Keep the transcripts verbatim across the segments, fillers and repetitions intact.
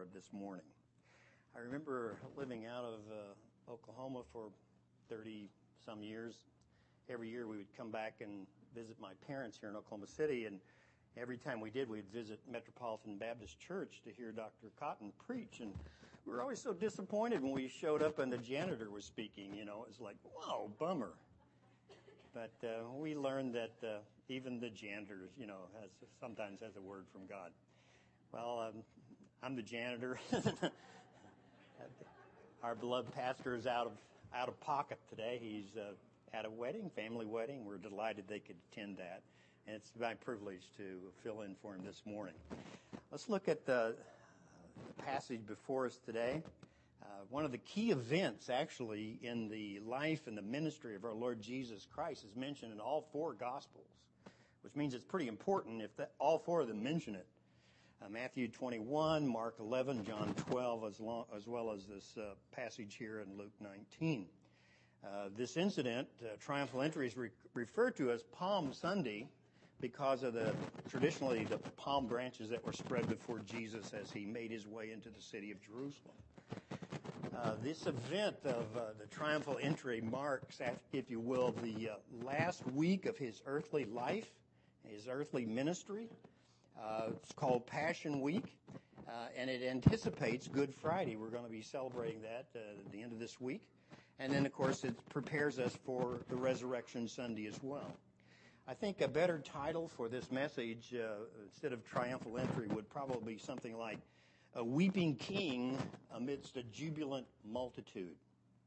Lord this morning. I remember living out of uh, Oklahoma for thirty-some years. Every year we would come back and visit my parents here in Oklahoma City, and every time we did, we'd visit Metropolitan Baptist Church to hear Doctor Cotton preach, and we were always so disappointed when we showed up and the janitor was speaking. You know, it was like, whoa, bummer. But uh, we learned that uh, even the janitor, you know, has sometimes has a word from God. Well, um, I'm the janitor. Our beloved pastor is out of out of pocket today. He's uh, at a wedding, family wedding. We're delighted they could attend that, and it's my privilege to fill in for him this morning. Let's look at the, the passage before us today. Uh, one of the key events, actually, in the life and the ministry of our Lord Jesus Christ is mentioned in all four Gospels, which means it's pretty important if that, all four of them mention it. Uh, Matthew twenty-one, Mark eleven, John twelve, as, long, as well as this uh, passage here in Luke nineteen. Uh, this incident, uh, triumphal entry, is re- referred to as Palm Sunday because of the traditionally the palm branches that were spread before Jesus as he made his way into the city of Jerusalem. Uh, this event of uh, the triumphal entry marks, if you will, the uh, last week of his earthly life, his earthly ministry. Uh, it's called Passion Week, uh, and it anticipates Good Friday. We're going to be celebrating that uh, at the end of this week. And then, of course, it prepares us for the Resurrection Sunday as well. I think a better title for this message, uh, instead of triumphal entry, would probably be something like A Weeping King Amidst a Jubilant Multitude.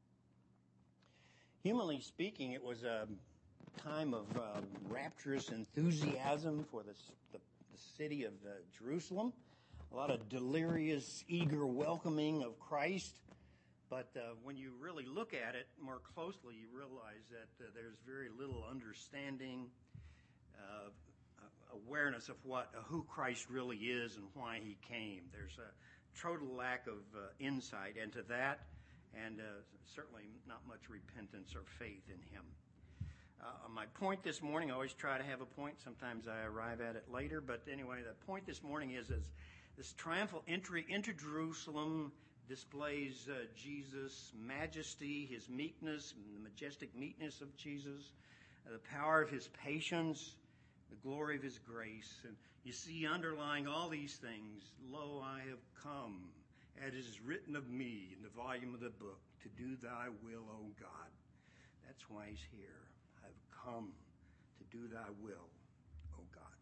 Humanly speaking, it was a time of uh, rapturous enthusiasm for the, the, the city of uh, Jerusalem. A lot of delirious, eager welcoming of Christ. But uh, when you really look at it more closely, you realize that uh, there's very little understanding, uh, awareness of what uh, who Christ really is and why he came. There's a total lack of uh, insight into that, and uh, certainly not much repentance or faith in him. Uh, my point this morning, I always try to have a point. Sometimes I arrive at it later. But anyway, the point this morning is, is this triumphal entry into Jerusalem displays uh, Jesus' majesty, his meekness, and the majestic meekness of Jesus, uh, the power of his patience, the glory of his grace. And you see underlying all these things, lo, I have come, as it is written of me in the volume of the book, to do thy will, O God. That's why he's here. I've come to do thy will, O God.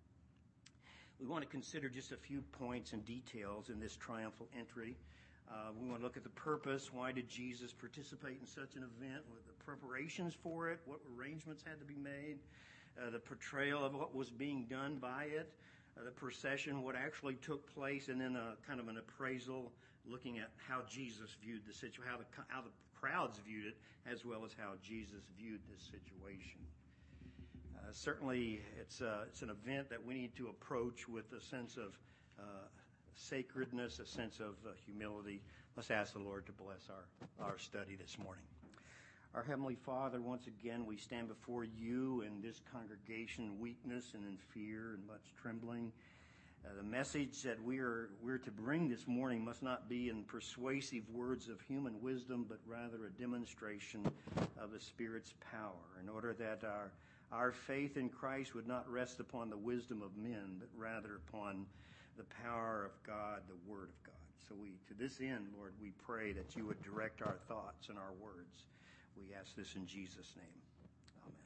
We want to consider just a few points and details in this triumphal entry. Uh, we want to look at the purpose. Why did Jesus participate in such an event? What the preparations for it? What arrangements had to be made? Uh, the portrayal of what was being done by it? Uh, the procession, what actually took place? And then a kind of an appraisal looking at how Jesus viewed the situation, how the, how the crowds viewed it, as well as how Jesus viewed this situation. Uh, certainly, it's, uh, it's an event that we need to approach with a sense of uh, sacredness, a sense of uh, humility. Let's ask the Lord to bless our, our study this morning. Our Heavenly Father, once again, we stand before you in this congregation in weakness and in fear and much trembling. Uh, the message that we are, we're to bring this morning must not be in persuasive words of human wisdom, but rather a demonstration of the Spirit's power, in order that our, our faith in Christ would not rest upon the wisdom of men, but rather upon the power of God, the Word of God. So we, to this end, Lord, we pray that you would direct our thoughts and our words. We ask this in Jesus' name. Amen.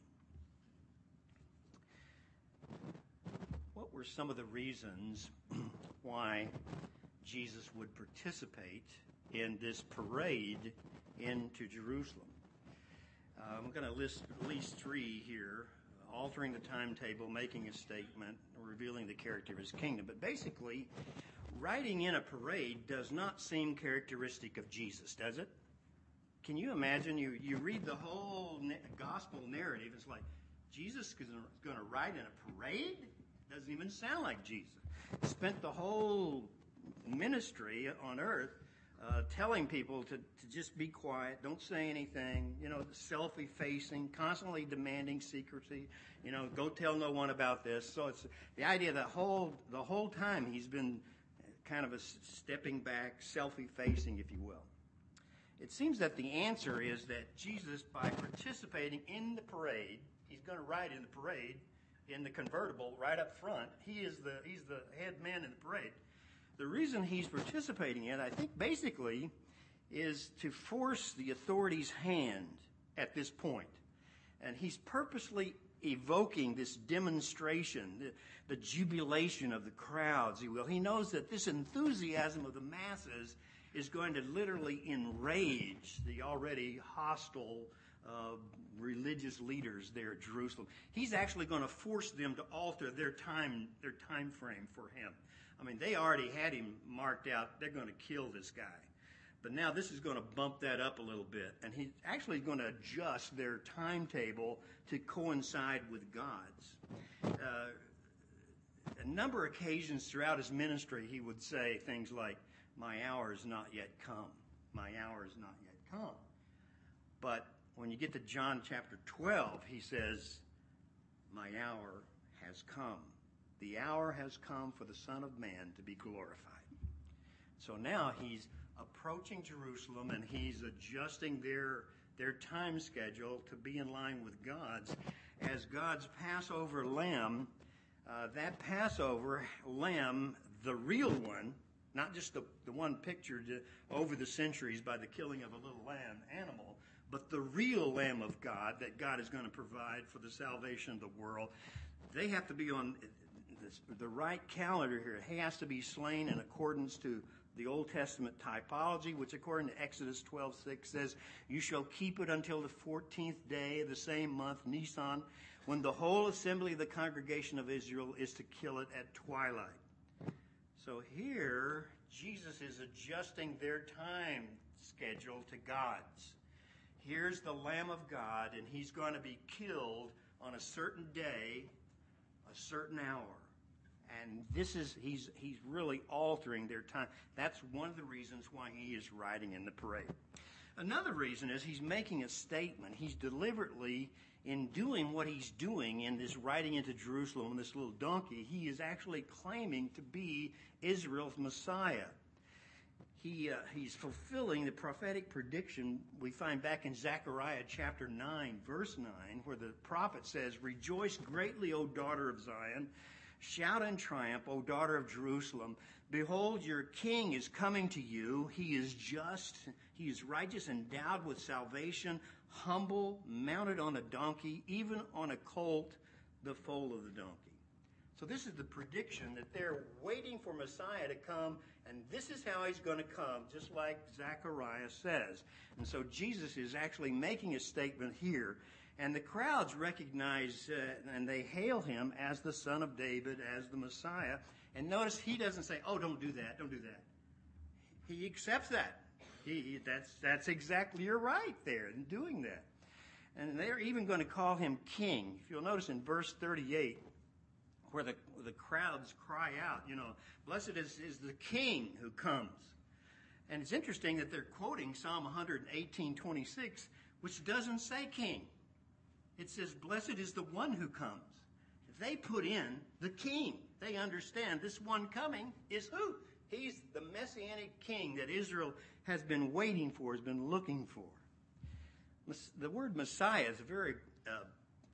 What were some of the reasons why Jesus would participate in this parade into Jerusalem? Uh, I'm going to list at least three here: altering the timetable, making a statement, revealing the character of his kingdom. But basically, riding in a parade does not seem characteristic of Jesus, does it? Can you imagine, you, you read the whole gospel narrative, it's like, Jesus is going to ride in a parade? Doesn't even sound like Jesus. Spent the whole ministry on earth uh, telling people to, to just be quiet, don't say anything, you know, self-effacing, constantly demanding secrecy, you know, go tell no one about this. So it's the idea that whole the whole time he's been kind of a stepping back, selfie-facing, if you will. It seems that the answer is that Jesus, by participating in the parade, he's going to ride in the parade, in the convertible, right up front. He is the he's the head man in the parade. The reason he's participating in, I think, basically, is to force the authorities' hand at this point. And he's purposely evoking this demonstration, the, the jubilation of the crowds, he will. He knows that this enthusiasm of the masses is going to literally enrage the already hostile uh, religious leaders there at Jerusalem. He's actually going to force them to alter their time, their time frame for him. I mean, they already had him marked out. They're going to kill this guy. But now this is going to bump that up a little bit. And he's actually going to adjust their timetable to coincide with God's. Uh, a number of occasions throughout his ministry, he would say things like, "My hour is not yet come. My hour is not yet come." But when you get to John chapter twelve, he says, "My hour has come. The hour has come for the Son of Man to be glorified." So now he's approaching Jerusalem, and he's adjusting their their time schedule to be in line with God's. As God's Passover lamb, uh, that Passover lamb, the real one, not just the, the one pictured over the centuries by the killing of a little lamb animal, but the real Lamb of God that God is going to provide for the salvation of the world. They have to be on the right calendar here. It has to be slain in accordance to the Old Testament typology, which according to Exodus twelve six says, "You shall keep it until the fourteenth day of the same month, Nisan, when the whole assembly of the congregation of Israel is to kill it at twilight." So here, Jesus is adjusting their time schedule to God's. Here's the Lamb of God, and he's going to be killed on a certain day, a certain hour. And this is, he's he's really altering their time. That's one of the reasons why he is riding in the parade. Another reason is he's making a statement. He's deliberately, in doing what he's doing in this riding into Jerusalem on this little donkey, he is actually claiming to be Israel's Messiah. He uh, he's fulfilling the prophetic prediction we find back in Zechariah chapter nine, verse nine, where the prophet says, "Rejoice greatly, O daughter of Zion. Shout in triumph, O daughter of Jerusalem. Behold, your king is coming to you. He is just, he is righteous, endowed with salvation, humble, mounted on a donkey, even on a colt, the foal of the donkey." So this is the prediction that they're waiting for Messiah to come, and this is how he's going to come, just like Zechariah says. And so Jesus is actually making a statement here. And the crowds recognize uh, and they hail him as the Son of David, as the Messiah. And notice he doesn't say, "Oh, don't do that, don't do that." He accepts that. He, he, that's, that's exactly, you're right there in doing that. And they're even going to call him king. If you'll notice in verse thirty-eight, where the, the crowds cry out, you know, "Blessed is, is the king who comes." And it's interesting that they're quoting Psalm one eighteen twenty-six, which doesn't say king. It says, "Blessed is the one who comes." They put in the king. They understand this one coming is who? He's the messianic king that Israel has been waiting for, has been looking for. The word Messiah is a very uh,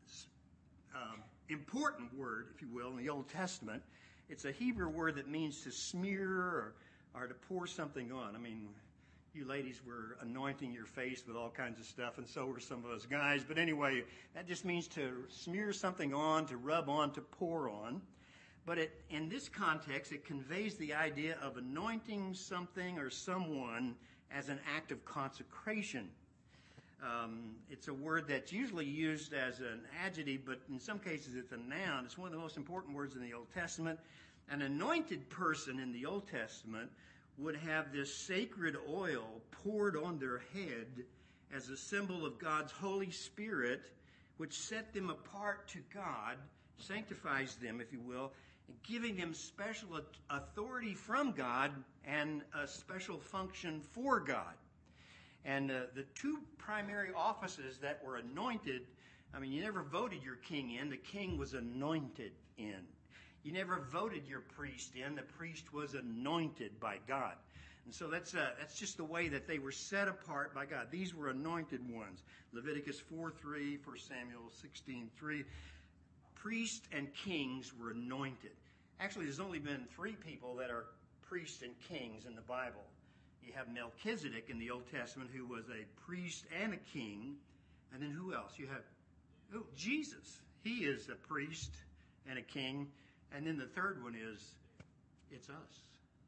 uh, important word, if you will, in the Old Testament. It's a Hebrew word that means to smear or, or to pour something on. I mean, you ladies were anointing your face with all kinds of stuff, and so were some of us guys. But anyway, that just means to smear something on, to rub on, to pour on. But it, in this context, it conveys the idea of anointing something or someone as an act of consecration. Um, it's a word that's usually used as an adjective, but in some cases it's a noun. It's one of the most important words in the Old Testament. An anointed person in the Old Testament would have this sacred oil poured on their head as a symbol of God's Holy Spirit, which set them apart to God, sanctifies them, if you will, and giving them special authority from God and a special function for God. And uh, the two primary offices that were anointed, I mean, you never voted your king in. The king was anointed in. You never voted your priest in. The priest was anointed by God. And so that's uh, that's just the way that they were set apart by God. These were anointed ones. Leviticus four three, First Samuel sixteen three. Priests and kings were anointed. Actually, there's only been three people that are priests and kings in the Bible. You have Melchizedek in the Old Testament, who was a priest and a king. And then who else? You have oh, Jesus. He is a priest and a king. And then the third one is, it's us.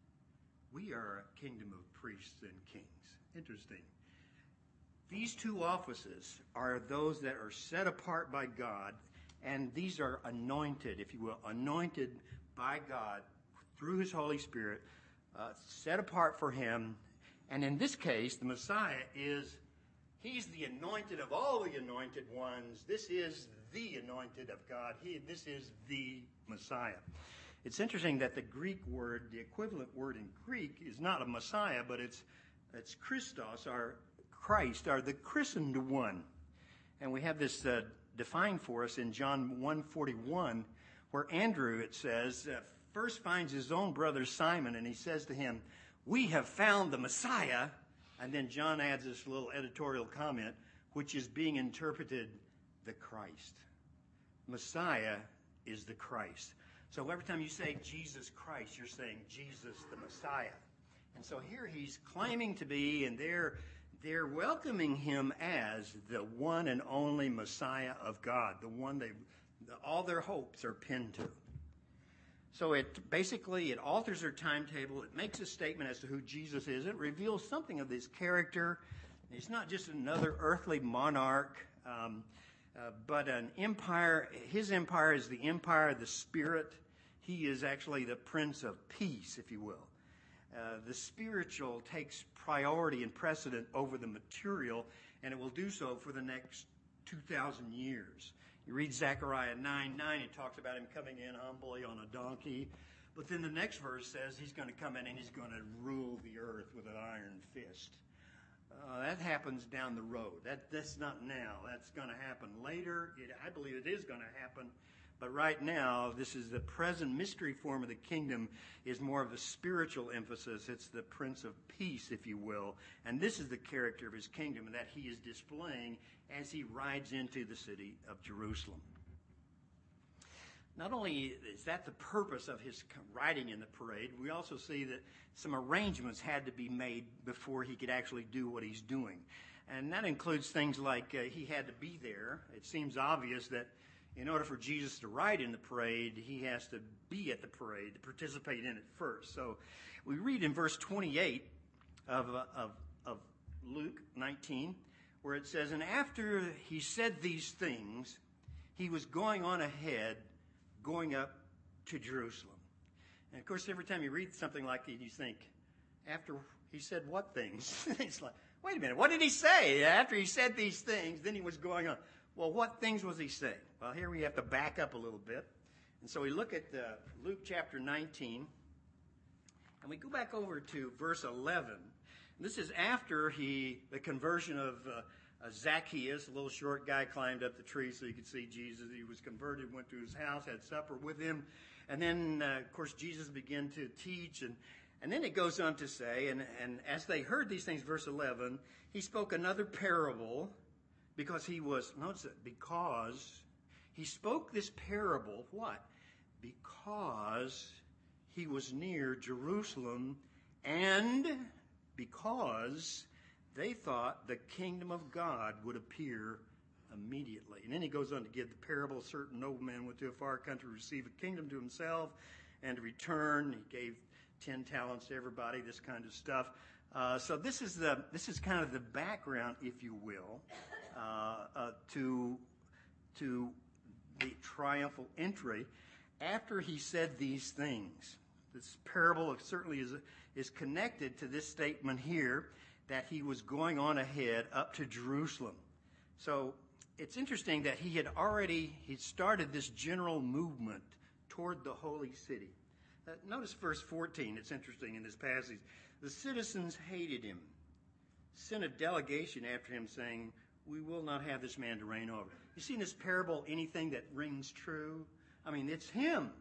We are a kingdom of priests and kings. Interesting. These two offices are those that are set apart by God, and these are anointed, if you will, anointed by God through his Holy Spirit, uh, set apart for him. And in this case, the Messiah is, he's the anointed of all the anointed ones. This is the anointed of God. He, this is the Messiah. It's interesting that the Greek word, the equivalent word in Greek, is not a Messiah, but it's it's Christos, or Christ, or the christened one. And we have this uh, defined for us in John one forty-one, where Andrew, it says, uh, first finds his own brother Simon, and he says to him, "We have found the Messiah." And then John adds this little editorial comment, which is being interpreted, the Christ. Messiah is the Christ. So every time you say Jesus Christ, you're saying Jesus the Messiah. And so here he's claiming to be, and they're they're welcoming him as the one and only Messiah of God, the one they all their hopes are pinned to. So it basically it alters their timetable. It makes a statement as to who Jesus is. It reveals something of his character. He's not just another earthly monarch, um, uh, but an empire. His empire is the empire of the Spirit. He is actually the Prince of Peace, if you will. Uh, the spiritual takes priority and precedent over the material, and it will do so for the next two thousand years. You read Zechariah nine nine, it talks about him coming in humbly on a donkey. But then the next verse says he's going to come in and he's going to rule the earth with an iron fist. Uh, that happens down the road. That, that's not now. That's going to happen later. It, I believe it is going to happen. But right now, this is the present mystery form of the kingdom is more of a spiritual emphasis. It's the Prince of Peace, if you will. And this is the character of his kingdom that he is displaying as he rides into the city of Jerusalem. Not only is that the purpose of his riding in the parade, we also see that some arrangements had to be made before he could actually do what he's doing. And that includes things like uh, he had to be there. It seems obvious that in order for Jesus to ride in the parade, he has to be at the parade, to participate in it first. So we read in verse twenty-eight of, uh, of, of Luke nineteen, where it says, "And after he said these things, he was going on ahead, going up to Jerusalem." And of course, every time you read something like that, you think, after he said what things? It's like, wait a minute, what did he say? After he said these things, then he was going on. Well, what things was he saying? Well, here we have to back up a little bit. And so we look at uh, Luke chapter nineteen, and we go back over to verse eleven. And this is after he, the conversion of uh, uh, Zacchaeus, a little short guy, climbed up the tree so he could see Jesus. He was converted, went to his house, had supper with him. And then, uh, of course, Jesus began to teach. And, and then it goes on to say, and, and as they heard these things, verse eleven, he spoke another parable. Because he was, notice it, because he spoke this parable, what? Because he was near Jerusalem and because they thought the kingdom of God would appear immediately. And then he goes on to give the parable. A certain nobleman went to a far country to receive a kingdom to himself and to return. He gave ten talents to everybody, this kind of stuff. Uh, so this is the this is kind of the background, if you will, uh, uh, to to the triumphal entry. After he said these things, this parable certainly is is connected to this statement here that he was going on ahead up to Jerusalem. So it's interesting that he had already he started this general movement toward the holy city. Uh, notice verse fourteen. It's interesting in this passage. The citizens hated him, sent a delegation after him saying, "We will not have this man to reign over." You see in this parable anything that rings true? I mean, it's him.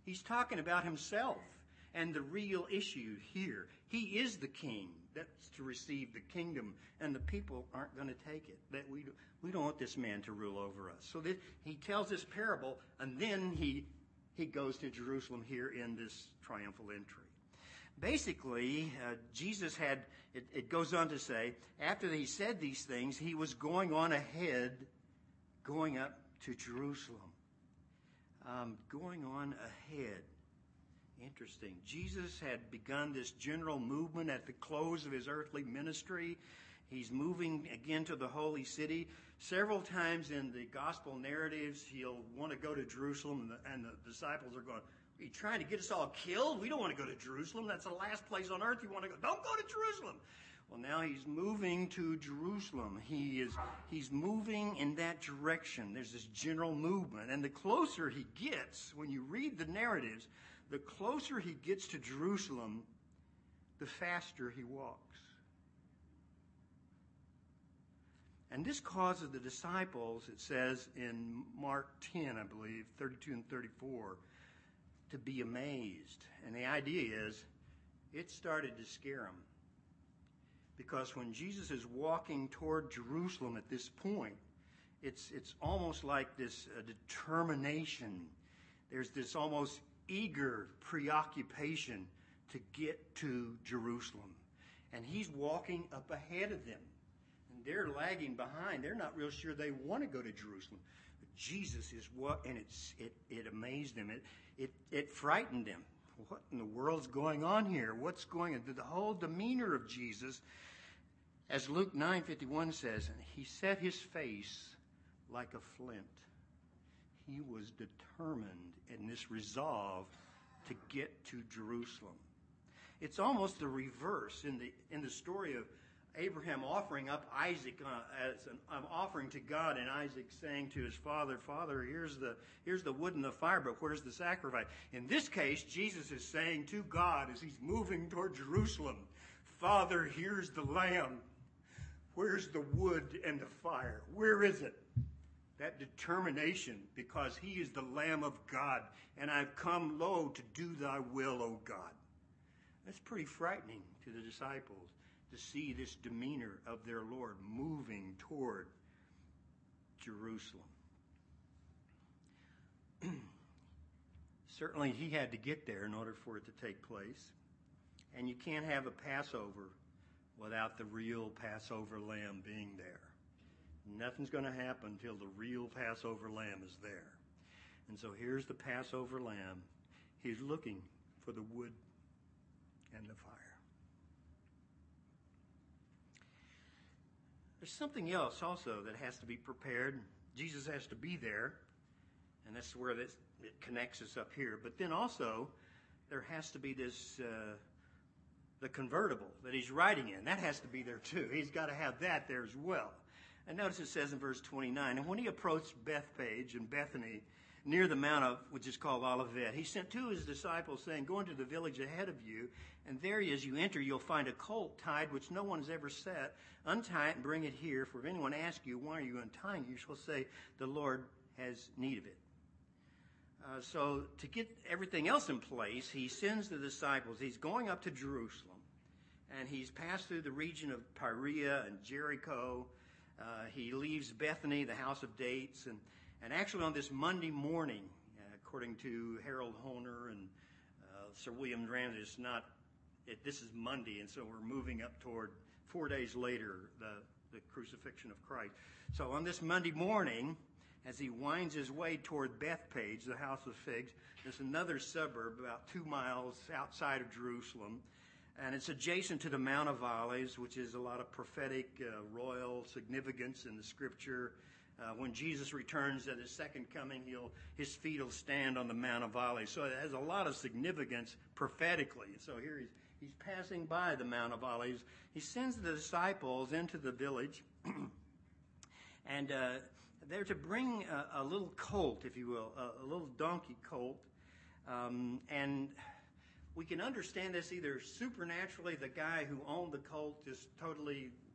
He's talking about himself and the real issue here. He is the king that's to receive the kingdom, and the people aren't going to take it. That we, we don't want this man to rule over us. So that he tells this parable, and then he, he goes to Jerusalem here in this triumphal entry. Basically, uh, Jesus had, it, it goes on to say, after he said these things, he was going on ahead, going up to Jerusalem. Um, going on ahead. Interesting. Jesus had begun this general movement at the close of his earthly ministry. He's moving again to the holy city. Several times in the gospel narratives, he'll want to go to Jerusalem, and the, and the disciples are going, are you trying to get us all killed? We don't want to go to Jerusalem. That's the last place on earth you want to go. Don't go to Jerusalem. Well, now he's moving to Jerusalem. He is he's moving in that direction. There's this general movement. And the closer he gets, when you read the narratives, the closer he gets to Jerusalem, the faster he walks. And this causes the disciples, it says in Mark ten, I believe, thirty-two and thirty-four, to be amazed. And the idea is, it started to scare them. Because when Jesus is walking toward Jerusalem at this point, it's it's almost like this uh, determination. There's this almost eager preoccupation to get to Jerusalem. And he's walking up ahead of them. And they're lagging behind. They're not real sure they want to go to Jerusalem. But Jesus is what, and it's it it amazed them. It it it frightened them. What in the world's going on here? What's going on? The whole demeanor of Jesus, as Luke nine fifty-one says, and he set his face like a flint. He was determined in this resolve to get to Jerusalem. It's almost the reverse in the in the story of Abraham offering up Isaac uh, as an um, offering to God, and Isaac saying to his father, Father, here's the here's the wood and the fire, but where's the sacrifice? In this case, Jesus is saying to God as he's moving toward Jerusalem, Father, here's the lamb. Where's the wood and the fire? Where is it? That determination, because he is the Lamb of God, and I've come, lo, to do thy will, O God. That's pretty frightening to the disciples, to see this demeanor of their Lord moving toward Jerusalem. Certainly he had to get there in order for it to take place. And you can't have a Passover without the real Passover lamb being there. Nothing's going to happen until the real Passover lamb is there. And so here's the Passover lamb. He's looking for the wood and the fire. There's something else also that has to be prepared. Jesus has to be there, and that's where this, it connects us up here. But then also, there has to be this, uh, the convertible that he's riding in. That has to be there too. He's got to have that there as well. And notice it says in verse twenty-nine, and when he approached Bethphage and Bethany, near the mount of, which is called Olivet, he sent two of his disciples, saying, go into the village ahead of you, and there as you enter, you'll find a colt tied, which no one has ever set. Untie it and bring it here, for if anyone asks you, why are you untying? You shall say, the Lord has need of it. Uh, so to get everything else in place, he sends the disciples. He's going up to Jerusalem, and he's passed through the region of Perea and Jericho. Uh, he leaves Bethany, the house of dates, and, and actually on this Monday morning, uh, according to Harold Honer and uh, Sir William Ramsay, it's not, it, this is Monday, and so we're moving up toward four days later, the, the crucifixion of Christ. So on this Monday morning, as he winds his way toward Bethphage, the house of figs, there's another suburb about two miles outside of Jerusalem. And it's adjacent to the Mount of Olives, which is a lot of prophetic, uh, royal significance in the Scripture. Uh, when Jesus returns at his second coming, he'll, his feet will stand on the Mount of Olives. So it has a lot of significance prophetically. So here he's, he's passing by the Mount of Olives. He sends the disciples into the village, and uh, they're to bring a, a little colt, if you will, a, a little donkey colt, um, and we can understand this either supernaturally, the guy who owned the colt just totally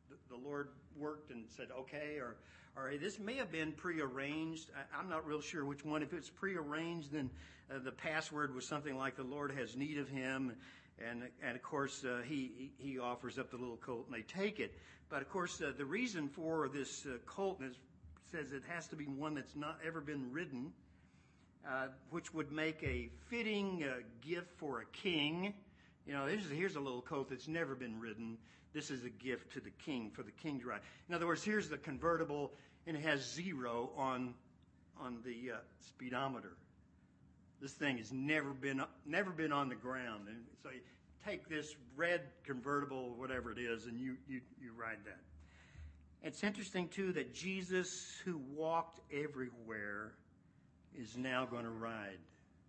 the Lord worked and said, okay, or, or this may have been prearranged. I, I'm not real sure which one. If it's prearranged, then uh, the password was something like the Lord has need of him. And, and of course, uh, he, he offers up the little colt and they take it. But of course, uh, the reason for this uh, colt is, says it has to be one that's not ever been ridden, uh, which would make a fitting uh, gift for a king. You know, here's, here's a little colt that's never been ridden. This is a gift to the king, for the king to ride. In other words, here's the convertible, and it has zero on on the uh, speedometer. This thing has never been never been on the ground, and so you take this red convertible, whatever it is, and you you you ride that. It's interesting too that Jesus, who walked everywhere, is now going to ride.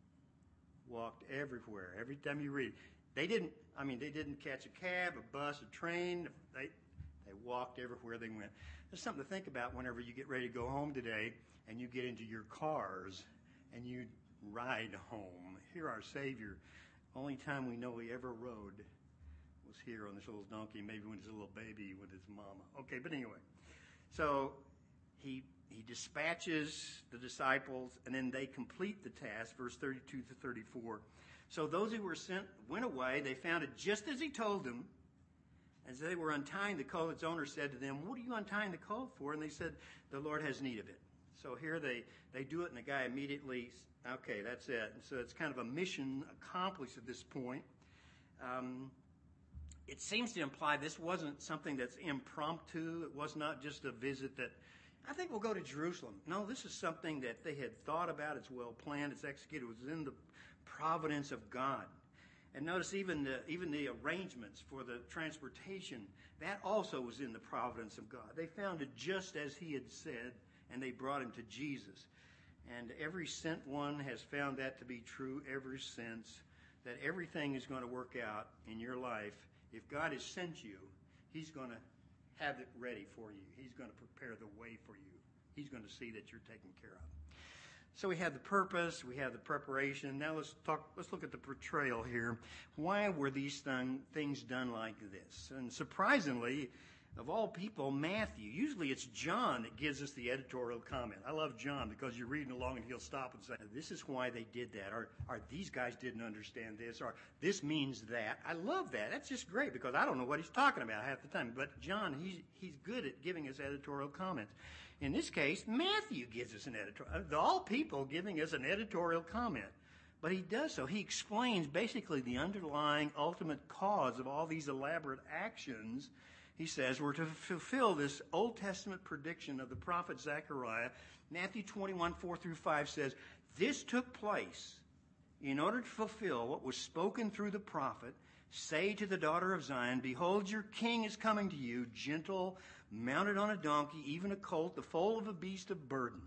Walked everywhere. Every time you read, they didn't. I mean, they didn't catch a cab, a bus, a train. They they walked everywhere they went. There's something to think about whenever you get ready to go home today, and you get into your cars, and you ride home. Here, our Savior, only time we know he ever rode was here on this little donkey, maybe when he was a little baby with his mama. Okay, but anyway, so he he dispatches the disciples, and then they complete the task, verse thirty-two to thirty-four. So those who were sent went away. They found it just as he told them. As they were untying the colt, its owner said to them, "What are you untying the colt for?" And they said, "The Lord has need of it." So here they, they do it, and the guy immediately, okay, that's it. And so it's kind of a mission accomplished at this point. Um, it seems to imply this wasn't something that's impromptu. It was not just a visit that, I think we'll go to Jerusalem. No, this is something that they had thought about. It's well planned. It's executed. It was in the providence of God. And notice even the, even the arrangements for the transportation, that also was in the providence of God. They found it just as he had said, and they brought him to Jesus. And every sent one has found that to be true ever since, that everything is going to work out in your life. If God has sent you, he's going to have it ready for you. He's going to prepare the way for you. He's going to see that you're taken care of. So we have the purpose, we have the preparation. Now let's talk. Let's look at the portrayal here. Why were these thing, things done like this? And surprisingly, of all people, Matthew. Usually it's John that gives us the editorial comment. I love John because you're reading along and he'll stop and say, "This is why they did that," or, or "These guys didn't understand this," or "This means that." I love that. That's just great because I don't know what he's talking about half the time. But John, he's he's good at giving us editorial comments. In this case, Matthew gives us an editorial. Of all people giving us an editorial comment. But he does so. He explains basically the underlying ultimate cause of all these elaborate actions. He says we're to fulfill this Old Testament prediction of the prophet Zechariah. Matthew twenty-one, four through five says, "This took place in order to fulfill what was spoken through the prophet. Say to the daughter of Zion, behold, your king is coming to you, gentle, mounted on a donkey, even a colt, the foal of a beast of burden."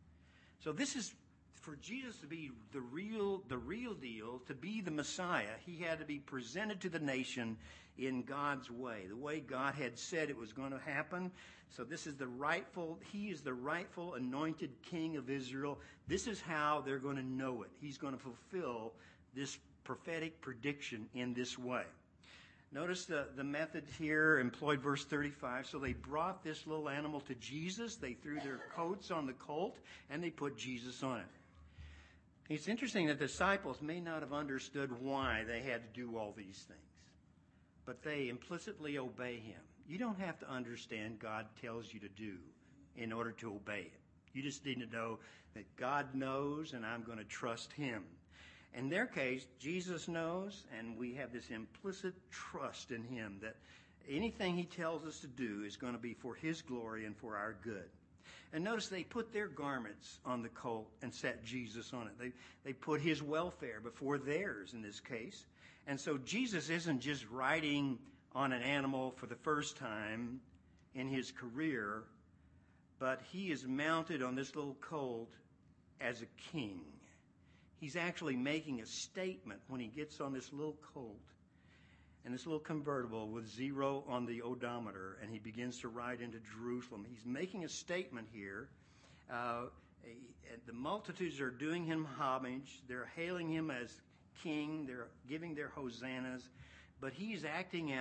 So this is, for Jesus to be the real, the real deal, to be the Messiah, he had to be presented to the nation in God's way, the way God had said it was going to happen. So this is the rightful, he is the rightful anointed king of Israel. This is how they're going to know it. He's going to fulfill this prophetic prediction in this way. Notice the, the method here employed, verse thirty-five. So they brought this little animal to Jesus. They threw their coats on the colt, and they put Jesus on it. It's interesting that the disciples may not have understood why they had to do all these things, but they implicitly obey him. You don't have to understand God tells you to do in order to obey it. You just need to know that God knows, and I'm going to trust him. In their case, Jesus knows, and we have this implicit trust in him that anything he tells us to do is going to be for his glory and for our good. And notice they put their garments on the colt and set Jesus on it. They, they put his welfare before theirs in this case. And so Jesus isn't just riding on an animal for the first time in his career, but he is mounted on this little colt as a king. He's actually making a statement when he gets on this little colt and this little convertible with zero on the odometer, and he begins to ride into Jerusalem. He's making a statement here. Uh, the multitudes are doing him homage. They're hailing him as king. They're giving their hosannas. But he's acting out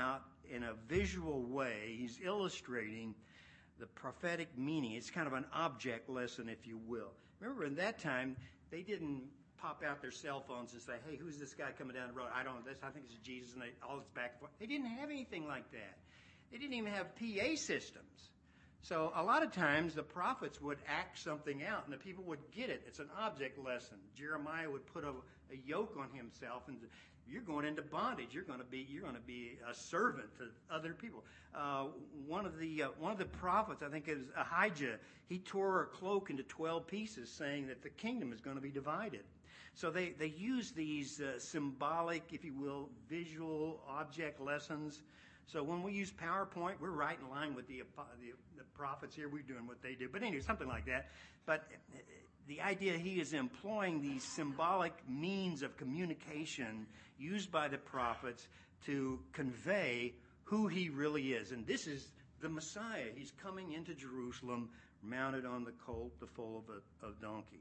in a visual way. He's illustrating the prophetic meaning. It's kind of an object lesson, if you will. Remember, in that time, they didn't pop out their cell phones and say, hey, who's this guy coming down the road? I don't know this. I think it's Jesus, and they, all it's back and forth. They didn't have anything like that. They didn't even have P A systems. So a lot of times the prophets would act something out, and the people would get it. It's an object lesson. Jeremiah would put a, a yoke on himself, and you're going into bondage. You're going to be you're going to be a servant to other people. Uh, one of the uh, one of the prophets, I think it was Ahijah, he tore a cloak into twelve pieces, saying that the kingdom is going to be divided. So they they use these uh, symbolic, if you will, visual object lessons. So when we use PowerPoint, we're right in line with the, the, the prophets here. We're doing what they do. But anyway, something like that. But the idea he is employing these symbolic means of communication used by the prophets to convey who he really is. And this is the Messiah. He's coming into Jerusalem mounted on the colt, the foal of a of donkey.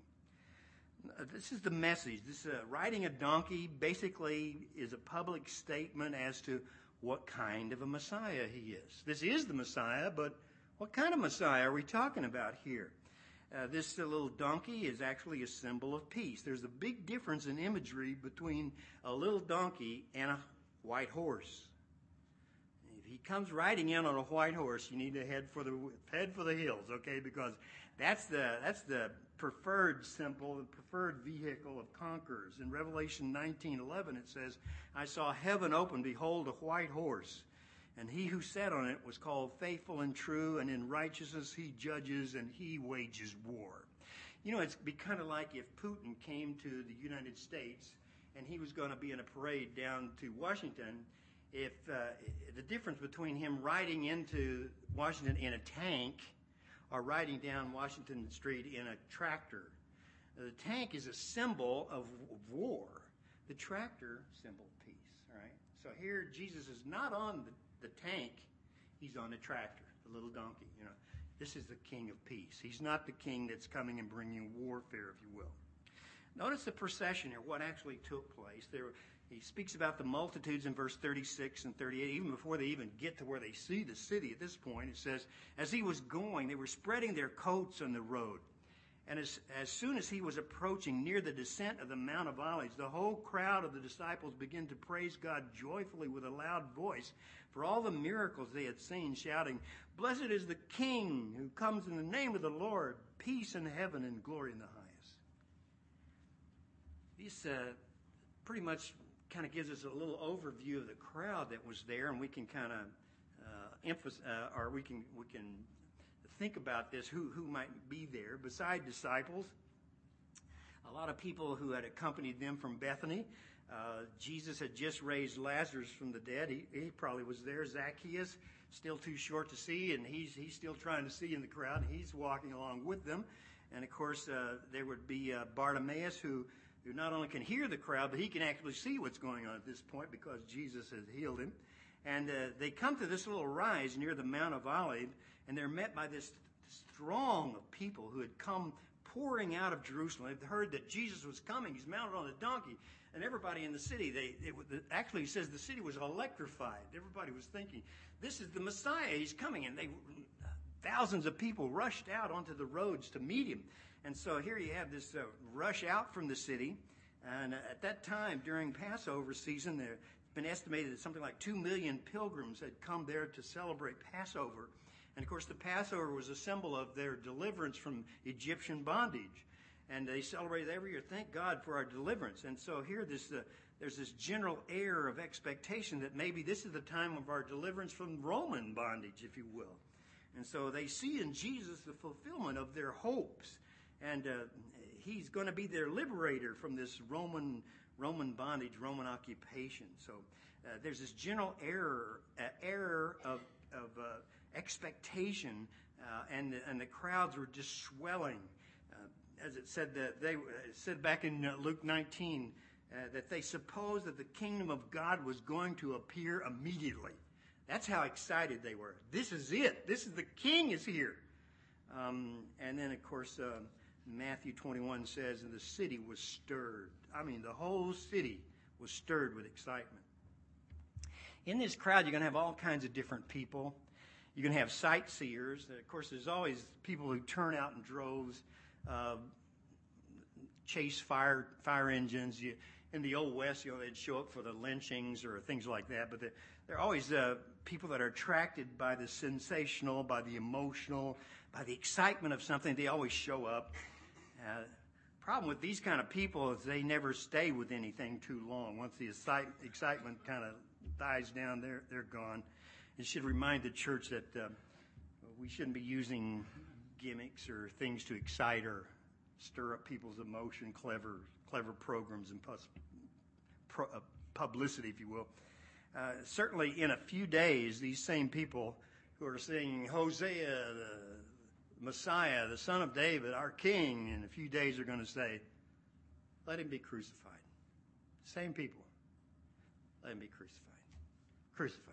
This is the message. This uh, riding a donkey basically is a public statement as to what kind of a Messiah he is. This is the Messiah, but what kind of Messiah are we talking about here? Uh, this uh, little donkey is actually a symbol of peace. There's a big difference in imagery between a little donkey and a white horse. If he comes riding in on a white horse, you need to head for the head for the hills, okay? Because that's the that's the preferred symbol, the preferred vehicle of conquerors. In Revelation nineteen eleven, it says, "I saw heaven open, behold, a white horse, and he who sat on it was called Faithful and True, and in righteousness he judges, and he wages war." You know, it'd be kind of like if Putin came to the United States and he was going to be in a parade down to Washington. If uh, the difference between him riding into Washington in a tank or riding down Washington Street in a tractor. The tank is a symbol of war. The tractor, symbol of peace. All right. So here Jesus is not on the, the tank. He's on the tractor, the little donkey. You know, this is the King of Peace. He's not the king that's coming and bringing warfare, if you will. Notice the procession here, what actually took place. There, he speaks about the multitudes in verse thirty-six and thirty-eight. Even before they even get to where they see the city at this point, it says, as he was going, they were spreading their coats on the road. And as, as soon as he was approaching near the descent of the Mount of Olives, the whole crowd of the disciples began to praise God joyfully with a loud voice for all the miracles they had seen, shouting, "Blessed is the King who comes in the name of the Lord, peace in heaven and glory in the highest." This uh, pretty much kind of gives us a little overview of the crowd that was there, and we can kind of uh, emphasize, uh, or we can we can think about this, who who might be there beside disciples. A lot of people who had accompanied them from Bethany. Uh, Jesus had just raised Lazarus from the dead. He, he probably was there. Zacchaeus, still too short to see, and he's he's still trying to see in the crowd. And he's walking along with them. And of course, uh, there would be uh, Bartimaeus, who who not only can hear the crowd, but he can actually see what's going on at this point because Jesus has healed him. And uh, they come to this little rise near the Mount of Olives, and they're met by this throng of people who had come pouring out of Jerusalem. They'd heard that Jesus was coming. He's mounted on a donkey. And everybody in the city, they it, actually it says the city was electrified. Everybody was thinking, this is the Messiah. He's coming. And they thousands of people rushed out onto the roads to meet him. And so here you have this uh, rush out from the city. And uh, at that time, during Passover season, there had been estimated that something like two million pilgrims had come there to celebrate Passover. And, of course, the Passover was a symbol of their deliverance from Egyptian bondage. And they celebrated every year, thank God for our deliverance. And so here this, uh, there's this general air of expectation that maybe this is the time of our deliverance from Roman bondage, if you will. And so they see in Jesus the fulfillment of their hopes. And uh, he's going to be their liberator from this Roman Roman bondage, Roman occupation. So uh, there's this general error, uh, error of, of uh, expectation, uh, and, the, and the crowds were just swelling. Uh, as it said that they it said back in uh, Luke nineteen uh, that they supposed that the kingdom of God was going to appear immediately. That's how excited they were. This is it. This is the king is here. Um, and then, of course, uh, Matthew twenty-one says, and the city was stirred. I mean, the whole city was stirred with excitement. In this crowd, you're going to have all kinds of different people. You're going to have sightseers. Of course, there's always people who turn out in droves, uh, chase fire fire engines. You, in the Old West, you know, they'd show up for the lynchings or things like that. But they're, they're always uh, people that are attracted by the sensational, by the emotional, by the excitement of something. They always show up. Uh, problem with these kind of people is they never stay with anything too long. Once the excite, excitement kind of dies down, they're, they're gone. It should remind the church that uh, we shouldn't be using gimmicks or things to excite or stir up people's emotion, clever clever programs and pus, pro, uh, publicity, if you will. Uh, certainly in a few days, these same people who are singing, Hosea, the Messiah, the Son of David, our King, in a few days are going to say, let him be crucified. Same people. Let him be crucified. Crucify him.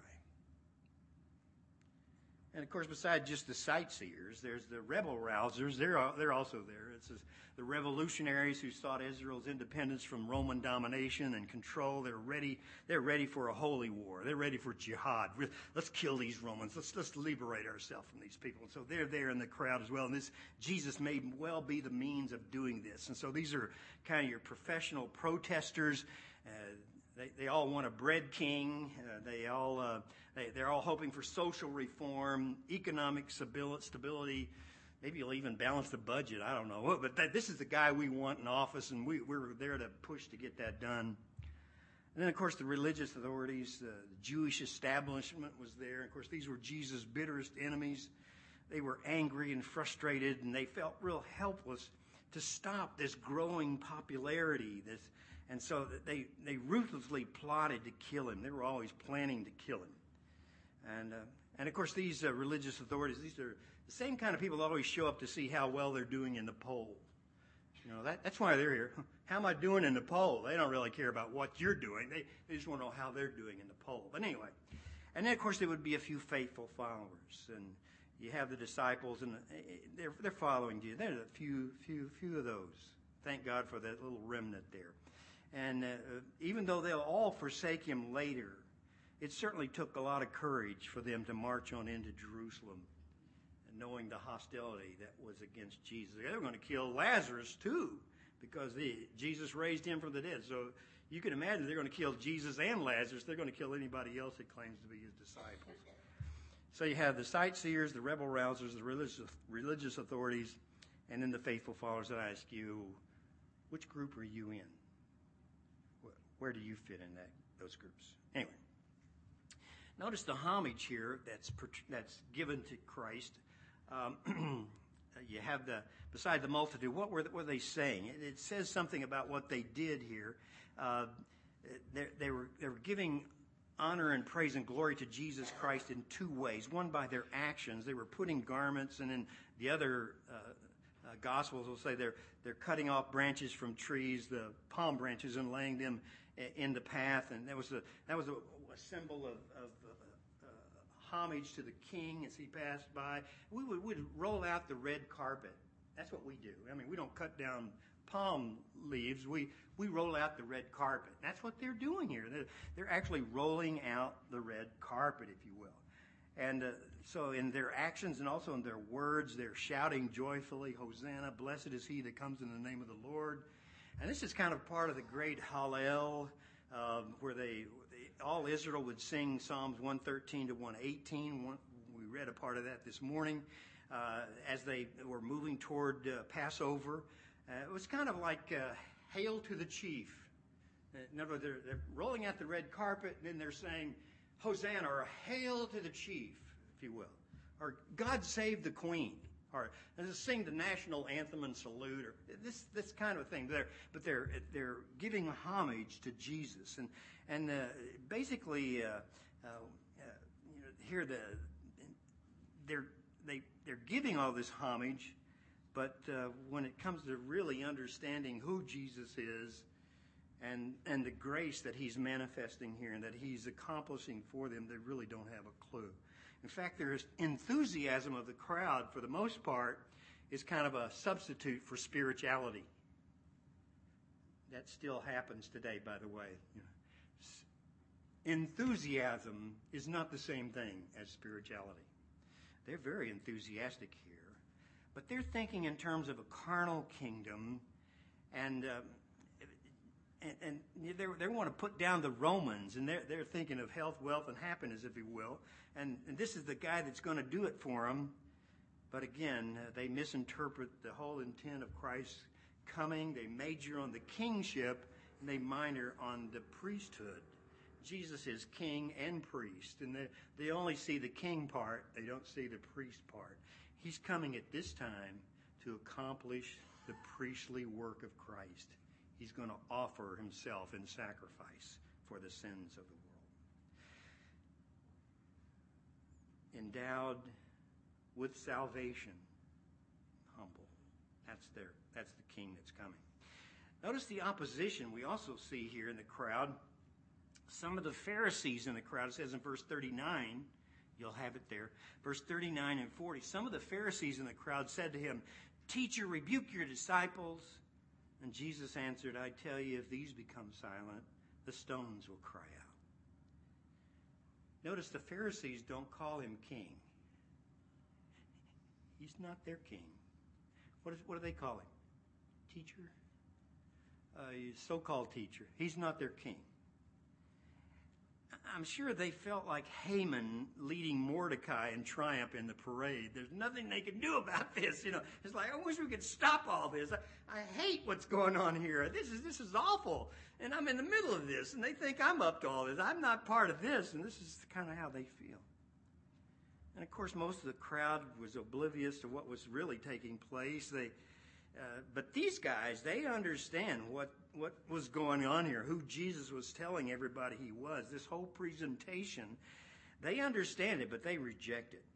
And, of course, besides just the sightseers, there's the rebel rousers. They're, they're also there. It's the revolutionaries who sought Israel's independence from Roman domination and control. They're ready, they're ready for a holy war. They're ready for jihad. Let's kill these Romans. Let's, let's liberate ourselves from these people. And so they're there in the crowd as well. And this Jesus may well be the means of doing this. And so these are kind of your professional protesters. Uh, They, they all want a bread king. Uh, they all uh, they, they're all hoping for social reform, economic stability. Maybe you'll even balance the budget. I don't know. But that, this is the guy we want in office, and we, we're there to push to get that done. And then, of course, the religious authorities, uh, the Jewish establishment was there. Of course, these were Jesus' bitterest enemies. They were angry and frustrated, and they felt real helpless to stop this growing popularity, this. And so they, they ruthlessly plotted to kill him. They were always planning to kill him. And, uh, and of course, these uh, religious authorities, these are the same kind of people that always show up to see how well they're doing in the poll. You know, that, that's why they're here. How am I doing in the poll? They don't really care about what you're doing. They, they just want to know how they're doing in the poll. But anyway, and then, of course, there would be a few faithful followers. And you have the disciples, and they're, they're following you. There's a few, few, few of those. Thank God for that little remnant there. And uh, even though they'll all forsake him later, it certainly took a lot of courage for them to march on into Jerusalem, knowing the hostility that was against Jesus. They were going to kill Lazarus too, because the, Jesus raised him from the dead. So you can imagine they're going to kill Jesus and Lazarus. They're going to kill anybody else that claims to be his disciples. So you have the sightseers, the rebel rousers, the religious, religious authorities, and then the faithful followers. That I ask you, which group are you in? Where do you fit in that those groups? Anyway, notice the homage here that's that's given to Christ. Um, you have the beside the multitude. What were, were they saying? It, it says something about what they did here. Uh, they, they were they were giving honor and praise and glory to Jesus Christ in two ways. One, by their actions. They were putting garments, and in the other uh, uh, Gospels will say they're they're cutting off branches from trees, the palm branches, and laying them in the path. And that was a that was a, a symbol of, of uh, uh, homage to the king as he passed by. We would we'd roll out the red carpet. That's what we do. I mean, we don't cut down palm leaves. We we roll out the red carpet. That's what they're doing here. They're, they're actually rolling out the red carpet, if you will. And uh, so in their actions and also in their words, they're shouting joyfully, Hosanna, blessed is he that comes in the name of the Lord. And this is kind of part of the great Hallel, uh, where they, they all Israel would sing Psalms one thirteen to one eighteen. One, we read a part of that this morning uh, as they were moving toward uh, Passover. Uh, it was kind of like uh, Hail to the Chief. In other words, they're, they're rolling out the red carpet, and then they're saying, Hosanna, or Hail to the Chief, if you will. Or God save the Queen. Or just sing the national anthem and salute, or this this kind of thing. They're, but they're they're giving homage to Jesus, and and uh, basically uh, uh, uh, you know, here the they're they they're giving all this homage, but uh, when it comes to really understanding who Jesus is, and and the grace that he's manifesting here and that he's accomplishing for them, they really don't have a clue. In fact, there's enthusiasm of the crowd, for the most part, is kind of a substitute for spirituality. That still happens today, by the way. You know, enthusiasm is not the same thing as spirituality. They're very enthusiastic here, but they're thinking in terms of a carnal kingdom, and uh, and, and they they want to put down the Romans, and they're they're thinking of health, wealth, and happiness, if you will, and, and this is the guy that's going to do it for them. But again, uh, they misinterpret the whole intent of Christ's coming. They major on the kingship, and they minor on the priesthood. Jesus is king and priest, and they, they only see the king part. They don't see the priest part. He's coming at this time to accomplish the priestly work of Christ. He's going to offer himself in sacrifice for the sins of the world. Endowed with salvation, humble. That's their, that's the king that's coming. Notice the opposition we also see here in the crowd. Some of the Pharisees in the crowd, it says in verse thirty-nine, you'll have it there, verse thirty-nine and forty, some of the Pharisees in the crowd said to him, "Teacher, rebuke your disciples." And Jesus answered, "I tell you, if these become silent, the stones will cry out." Notice the Pharisees don't call him king. He's not their king. What, is, what do they call him? Teacher? Uh, so-called teacher. He's not their king. I'm sure they felt like Haman leading Mordecai in triumph in the parade. There's nothing they can do about this. You know, it's like, I wish we could stop all this. I, I hate what's going on here. This is this is awful. And I'm in the middle of this, and they think I'm up to all this. I'm not part of this, and this is kind of how they feel. And, of course, most of the crowd was oblivious to what was really taking place. They, uh, but these guys, they understand what, what was going on here, who Jesus was telling everybody he was. This whole presentation, they understand it, but they reject it.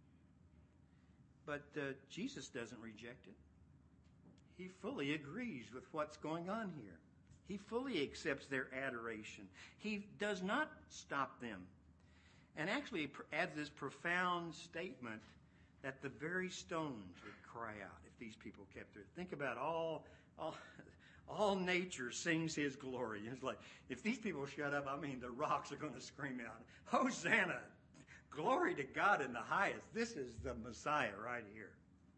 But uh, Jesus doesn't reject it. He fully agrees with what's going on here. He fully accepts their adoration. He does not stop them. And actually adds this profound statement that the very stones would cry out if these people kept their... Think about all, all, all nature sings his glory. It's like, if these people shut up, I mean, the rocks are going to scream out, "Hosanna! Glory to God in the highest." This is the Messiah right here.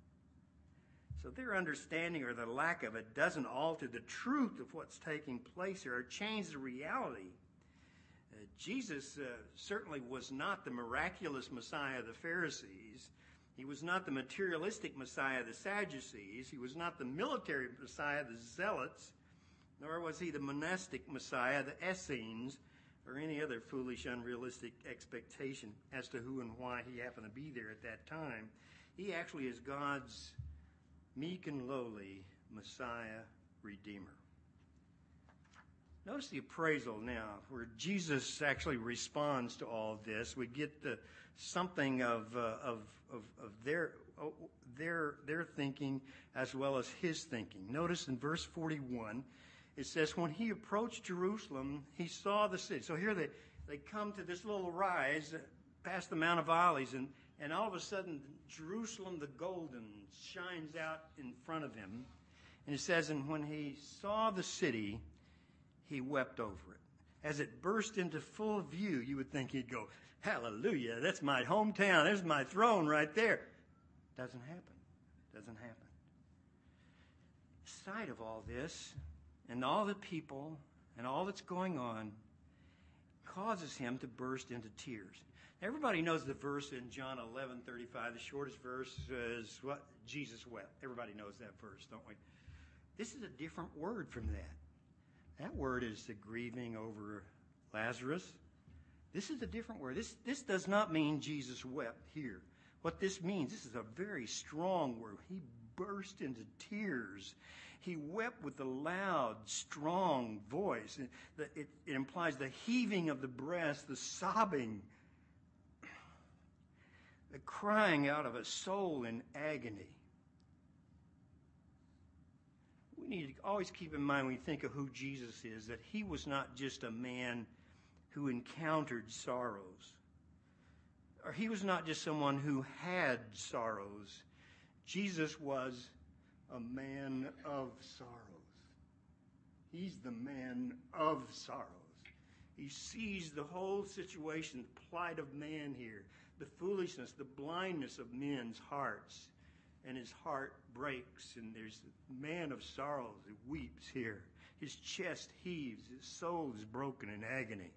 So their understanding or the lack of it doesn't alter the truth of what's taking place here or change the reality. Uh, Jesus uh, certainly was not the miraculous Messiah of the Pharisees. He was not the materialistic Messiah of the Sadducees. He was not the military Messiah of the Zealots. Nor was he the monastic Messiah of the Essenes or any other foolish, unrealistic expectation as to who and why he happened to be there at that time. He actually is God's meek and lowly Messiah, Redeemer. Notice the appraisal now, where Jesus actually responds to all of this. We get the, something of, uh, of, of, of their, oh, their, their thinking as well as his thinking. Notice in verse forty-one, it says, when he approached Jerusalem, he saw the city. So here they, they come to this little rise past the Mount of Olives, and, and all of a sudden, Jerusalem the golden shines out in front of him. And it says, and when he saw the city, he wept over it. As it burst into full view, you would think he'd go, "Hallelujah, that's my hometown. There's my throne right there." Doesn't happen. Doesn't happen. Sight of all this and all the people and all that's going on causes him to burst into tears. Everybody knows the verse in John eleven thirty-five. The shortest verse is what Jesus wept. Everybody knows that verse, don't we? This is a different word from that. That word is the grieving over Lazarus. This is a different word. This, this does not mean Jesus wept here. What this means, this is a very strong word. He burst into tears. He wept with a loud, strong voice. It, it, it implies the heaving of the breast, the sobbing, the crying out of a soul in agony. We need to always keep in mind when we think of who Jesus is, that he was not just a man who encountered sorrows. Or he was not just someone who had sorrows. Jesus was a man of sorrows. He's the man of sorrows. He sees the whole situation, the plight of man here, the foolishness, the blindness of men's hearts. And his heart breaks, and there's a man of sorrows who weeps here. His chest heaves, his soul is broken in agony.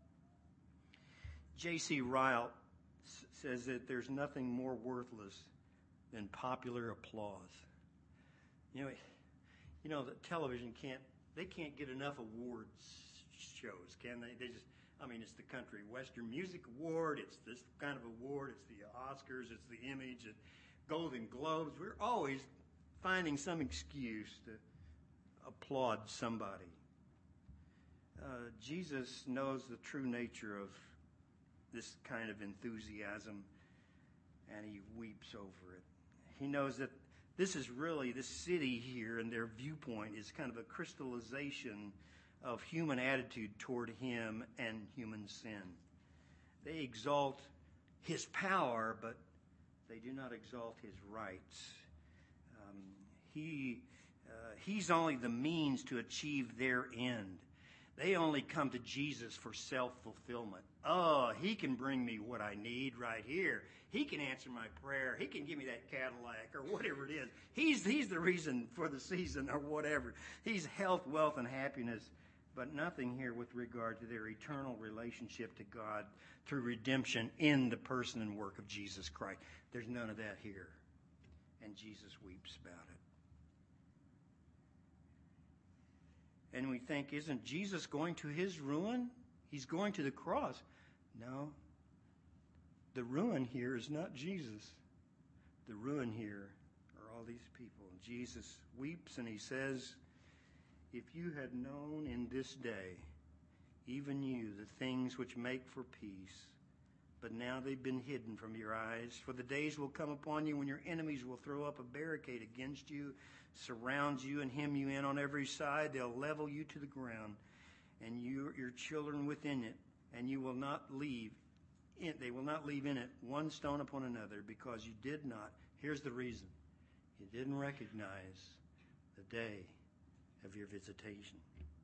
J C Ryle says that there's nothing more worthless than popular applause. You know, you know that television can't, they can't get enough awards shows, can they? They just, I mean, it's the Country Western Music Award, it's this kind of award, it's the Oscars, it's the Image, it's Golden Globes. We're always finding some excuse to applaud somebody. Uh, Jesus knows the true nature of this kind of enthusiasm, and he weeps over it. He knows that this is really, this city here and their viewpoint is kind of a crystallization of human attitude toward him and human sin. They exalt his power, but they do not exalt his rights. Um, he, uh, he's only the means to achieve their end. They only come to Jesus for self-fulfillment. Oh, he can bring me what I need right here. He can answer my prayer. He can give me that Cadillac or whatever it is. He's, he's the reason for the season or whatever. He's health, wealth, and happiness, but nothing here with regard to their eternal relationship to God through redemption in the person and work of Jesus Christ. There's none of that here. And Jesus weeps about it. And we think, isn't Jesus going to his ruin? He's going to the cross. No. The ruin here is not Jesus. The ruin here are all these people. Jesus weeps and he says, if you had known in this day, even you, the things which make for peace, but now they've been hidden from your eyes. For the days will come upon you when your enemies will throw up a barricade against you, surround you and hem you in on every side. They'll level you to the ground, and you, your children within it, and you will not leave in, they will not leave in it one stone upon another, because you did not, here's the reason, you didn't recognize the day of your visitation.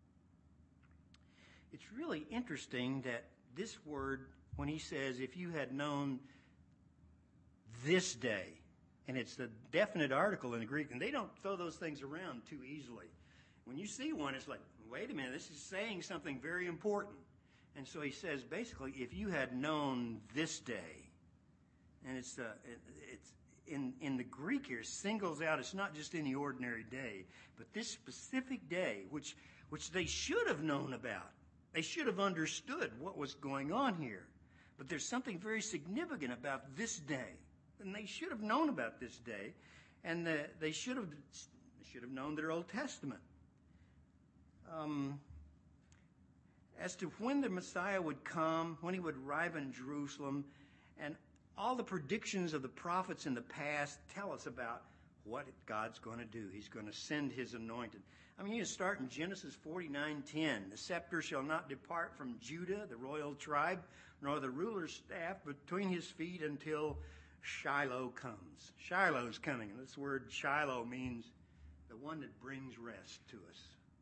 It's really interesting that this word, when he says, if you had known this day, and it's a definite article in the Greek, and they don't throw those things around too easily. When you see one, it's like, wait a minute, this is saying something very important. And so he says, basically, if you had known this day, and it's uh, it, it's in in the Greek here, singles out, it's not just any ordinary day, but this specific day, which which they should have known about. They should have understood what was going on here. But there's something very significant about this day. And they should have known about this day. And the, they should have they should have known their Old Testament. Um, as to when the Messiah would come, when he would arrive in Jerusalem, and all the predictions of the prophets in the past tell us about what God's going to do. He's going to send his anointed. I mean, you start in Genesis forty-nine ten. The scepter shall not depart from Judah, the royal tribe, nor the ruler's staff between his feet until Shiloh comes. Shiloh's coming. And this word Shiloh means the one that brings rest to us.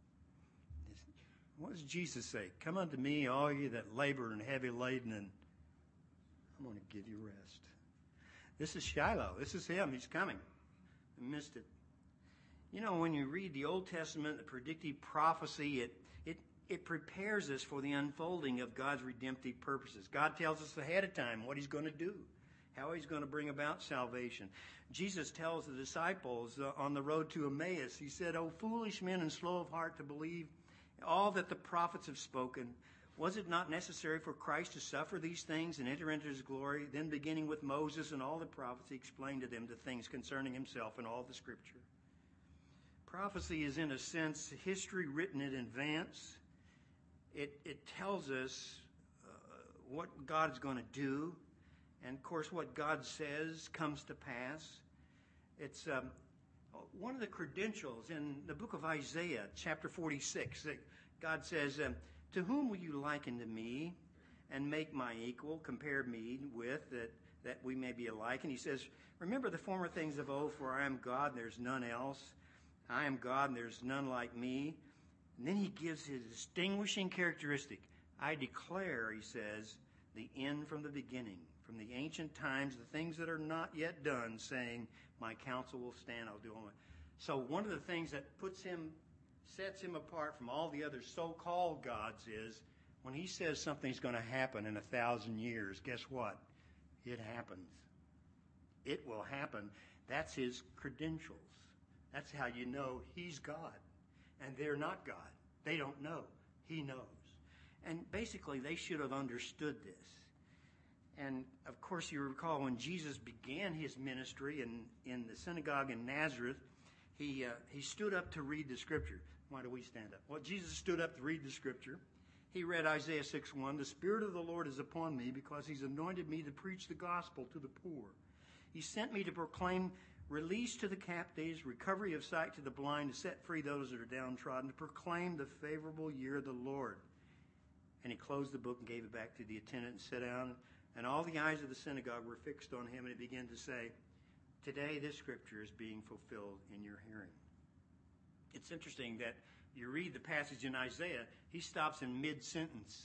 What does Jesus say? Come unto me, all you that labor and heavy laden, and I'm going to give you rest. This is Shiloh. This is him. He's coming. I missed it. You know, when you read the Old Testament, the predictive prophecy, it, it, it prepares us for the unfolding of God's redemptive purposes. God tells us ahead of time what he's going to do, how he's going to bring about salvation. Jesus tells the disciples uh, on the road to Emmaus, he said, O foolish men and slow of heart to believe all that the prophets have spoken. Was it not necessary for Christ to suffer these things and enter into his glory? Then beginning with Moses and all the prophets, he explained to them the things concerning himself and all the scripture. Prophecy is, in a sense, history written in advance. It, it tells us uh, what God's going to do. And, of course, what God says comes to pass. It's um, one of the credentials in the book of Isaiah, chapter forty-six, that God says, um, to whom will you liken to me and make my equal, compare me with, that, that we may be alike? And he says, remember the former things of old, for I am God and there's none else. I am God and there's none like me. And then he gives his distinguishing characteristic. I declare, he says, the end from the beginning, from the ancient times, the things that are not yet done, saying, my counsel will stand, I'll do all my... So one of the things that puts him, sets him apart from all the other so-called gods is, when he says something's going to happen in a thousand years, guess what? It happens. It will happen. That's his credentials. That's how you know he's God. And they're not God. They don't know. He knows. And basically, they should have understood this. And, of course, you recall when Jesus began his ministry in, in the synagogue in Nazareth, he, uh, he stood up to read the Scripture. Why do we stand up? Well, Jesus stood up to read the Scripture. He read Isaiah six one, the Spirit of the Lord is upon me because he's anointed me to preach the gospel to the poor. He sent me to proclaim release to the captives, recovery of sight to the blind, to set free those that are downtrodden, to proclaim the favorable year of the Lord. And he closed the book and gave it back to the attendant and sat down. And all the eyes of the synagogue were fixed on him, and he began to say, today this scripture is being fulfilled in your hearing. It's interesting that you read the passage in Isaiah, he stops in mid-sentence.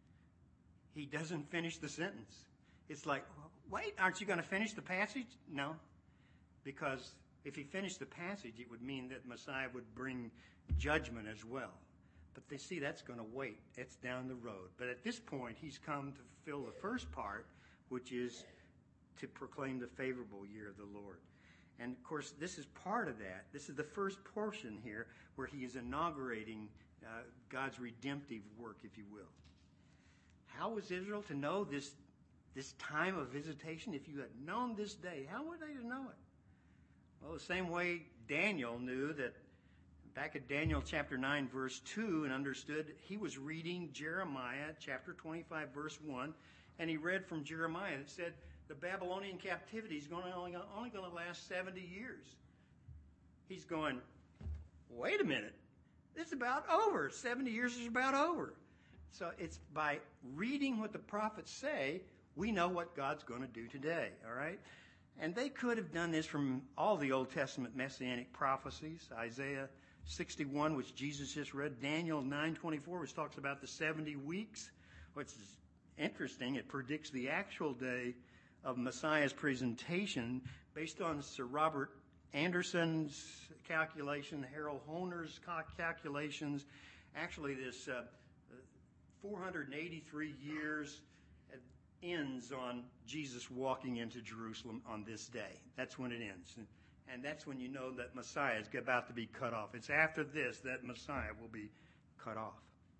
He doesn't finish the sentence. It's like, wait, aren't you going to finish the passage? No, because if he finished the passage, it would mean that Messiah would bring judgment as well. But they see that's going to wait. It's down the road. But at this point, he's come to fulfill the first part, which is to proclaim the favorable year of the Lord. And, of course, this is part of that. This is the first portion here where he is inaugurating uh, God's redemptive work, if you will. How was Israel to know this, this time of visitation? If you had known this day, how were they to know it? Well, the same way Daniel knew that back at Daniel chapter nine, verse two, and understood, he was reading Jeremiah chapter twenty-five, verse one, and he read from Jeremiah. It said the Babylonian captivity is going to only, only going to last seventy years. He's going, wait a minute, it's about over. seventy years is about over. So it's by reading what the prophets say, we know what God's going to do today, all right? And they could have done this from all the Old Testament messianic prophecies, Isaiah sixty-one, which Jesus just read, Daniel nine twenty-four, which talks about the seventy weeks, which is interesting. It predicts the actual day of Messiah's presentation based on Sir Robert Anderson's calculation, Harold Honer's calculations. Actually, this uh, four hundred eighty-three years ends on Jesus walking into Jerusalem on this day. That's when it ends. And, and that's when you know that Messiah is about to be cut off. It's after this that Messiah will be cut off.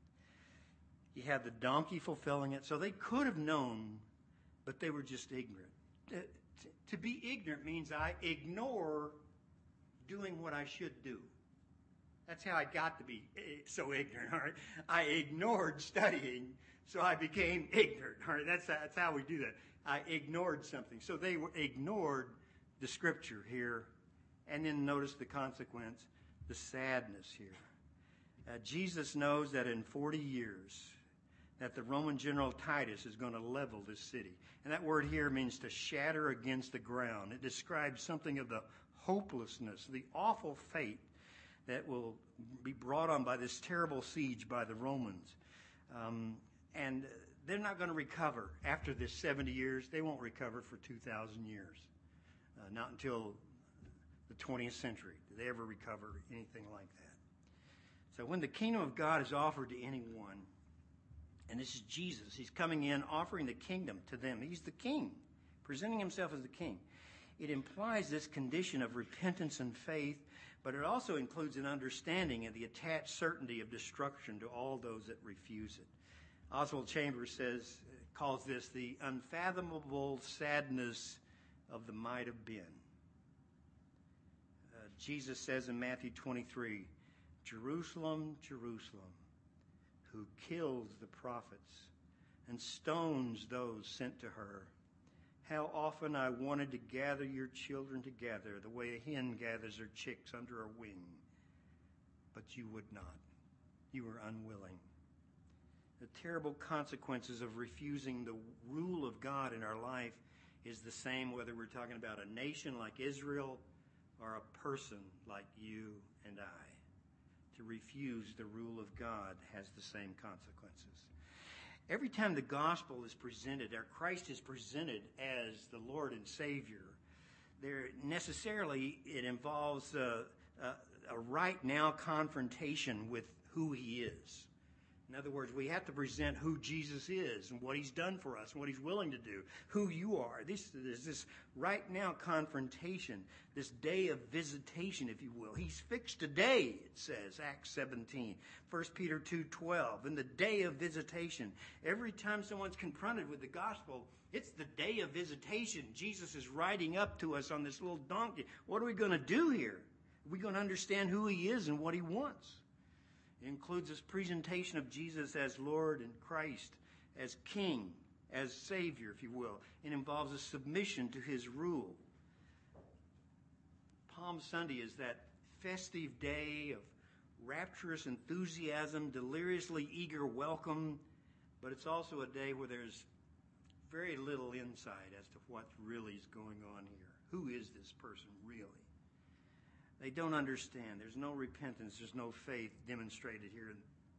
You have the donkey fulfilling it. So they could have known, but they were just ignorant. To, to, to be ignorant means I ignore doing what I should do. That's how I got to be so ignorant, all right? I ignored studying, so I became ignorant, all right? That's, that's how we do that. I ignored something. So they were ignored the scripture here, and then notice the consequence, the sadness here. Uh, Jesus knows that in forty years, that the Roman general Titus is going to level this city. And that word here means to shatter against the ground. It describes something of the hopelessness, the awful fate that will be brought on by this terrible siege by the Romans. Um, and they're not going to recover after this seventy years. They won't recover for two thousand years. Uh, not until the twentieth century do they ever recover anything like that. So when the kingdom of God is offered to anyone, and this is Jesus, he's coming in offering the kingdom to them. He's the king, presenting himself as the king. It implies this condition of repentance and faith, but it also includes an understanding of the attached certainty of destruction to all those that refuse it. Oswald Chambers says, calls this the unfathomable sadness of the might have been. Uh, Jesus says in Matthew twenty-three, Jerusalem, Jerusalem, who kills the prophets and stones those sent to her. How often I wanted to gather your children together the way a hen gathers her chicks under her wing, but you would not. You were unwilling. The terrible consequences of refusing the rule of God in our life is the same whether we're talking about a nation like Israel or a person like you and I. To refuse the rule of God has the same consequences. Every time the gospel is presented, or Christ is presented as the Lord and Savior, there necessarily it involves a, a, a right now confrontation with who he is. In other words, we have to present who Jesus is and what he's done for us and what he's willing to do, who you are. This is this right now confrontation, this day of visitation, if you will. He's fixed a day, it says, Acts seventeen. First Peter two twelve, in the day of visitation. Every time someone's confronted with the gospel, it's the day of visitation. Jesus is riding up to us on this little donkey. What are we going to do here? Are we going to understand who he is and what he wants? It includes this presentation of Jesus as Lord and Christ, as King, as Savior, if you will. It involves a submission to his rule. Palm Sunday is that festive day of rapturous enthusiasm, deliriously eager welcome, but it's also a day where there's very little insight as to what really is going on here. Who is this person really? They don't understand. There's no repentance. There's no faith demonstrated here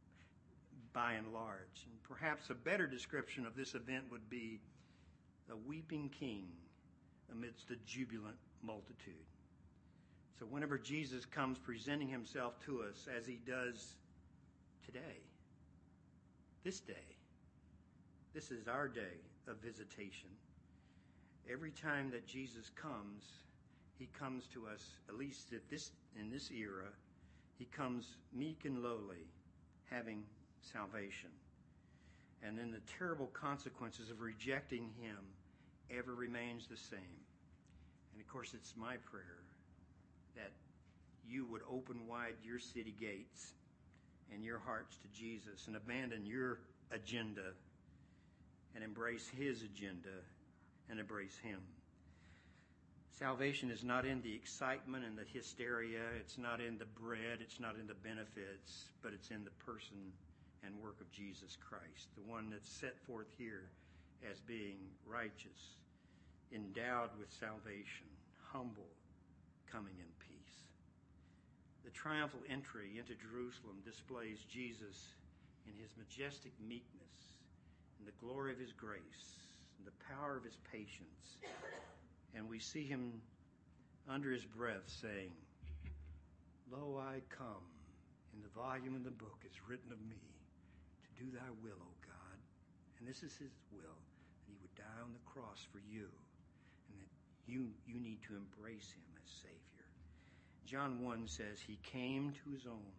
by and large. And perhaps a better description of this event would be a weeping king amidst a jubilant multitude. So whenever Jesus comes presenting himself to us as he does today, this day, this is our day of visitation. Every time that Jesus comes, he comes to us, at least at this, in this era, he comes meek and lowly, having salvation. And then the terrible consequences of rejecting him ever remains the same. And of course, it's my prayer that you would open wide your city gates and your hearts to Jesus and abandon your agenda and embrace his agenda and embrace him. Salvation is not in the excitement and the hysteria. It's not in the bread. It's not in the benefits, but it's in the person and work of Jesus Christ, the one that's set forth here as being righteous, endowed with salvation, humble, coming in peace. The triumphal entry into Jerusalem displays Jesus in his majestic meekness, in the glory of his grace, in the power of his patience. And we see him under his breath saying, "Lo, I come. In the volume of the book is written of me to do thy will, O God." And this is his will, that he would die on the cross for you, and that you, you need to embrace him as Savior. John one says, he came to his own,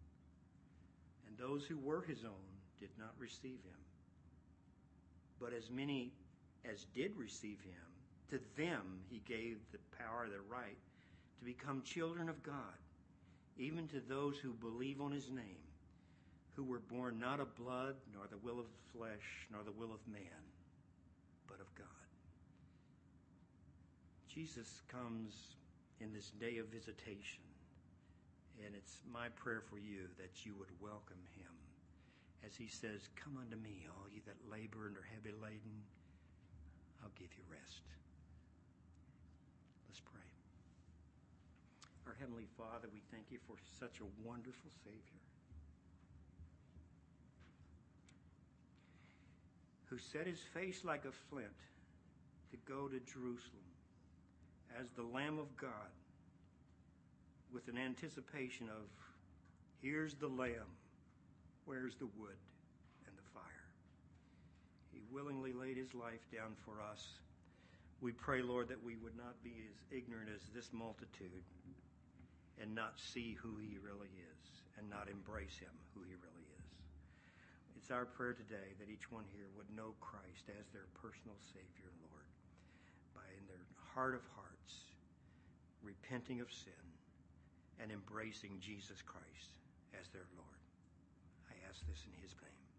and those who were his own did not receive him. But as many as did receive him, to them he gave the power, the right, to become children of God, even to those who believe on his name, who were born not of blood, nor the will of the flesh, nor the will of man, but of God. Jesus comes in this day of visitation, and it's my prayer for you that you would welcome him as he says, "Come unto me, all ye that labor and are heavy laden, I'll give you rest." Let's pray. Our Heavenly Father, we thank you for such a wonderful Savior who set his face like a flint to go to Jerusalem as the Lamb of God with an anticipation of, here's the Lamb, where's the wood and the fire? He willingly laid his life down for us. We pray, Lord, that we would not be as ignorant as this multitude and not see who he really is and not embrace him, who he really is. It's our prayer today that each one here would know Christ as their personal Savior, Lord, by in their heart of hearts, repenting of sin and embracing Jesus Christ as their Lord. I ask this in his name.